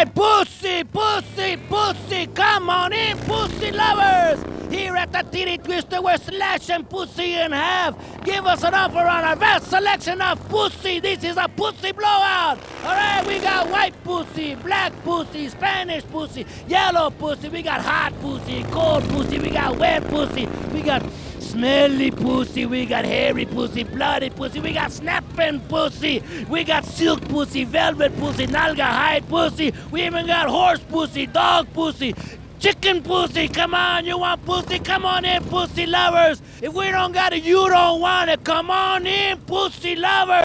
right, pussy, pussy, pussy, come on in, pussy lovers. Here at the Titty Twister, we're slashing pussy in half. Give us an offer on our vast selection of pussy. This is a pussy blowout. All right, we got white pussy, black pussy, Spanish pussy, yellow pussy. We got hot pussy, cold pussy. We got wet pussy. We got smelly pussy, we got hairy pussy, bloody pussy, we got snapping pussy, we got silk pussy, velvet pussy, nalga hide pussy, we even got horse pussy, dog pussy, chicken pussy. Come on, you want pussy? Come on in, pussy lovers. If we don't got it, you don't want it. Come on in, pussy lovers.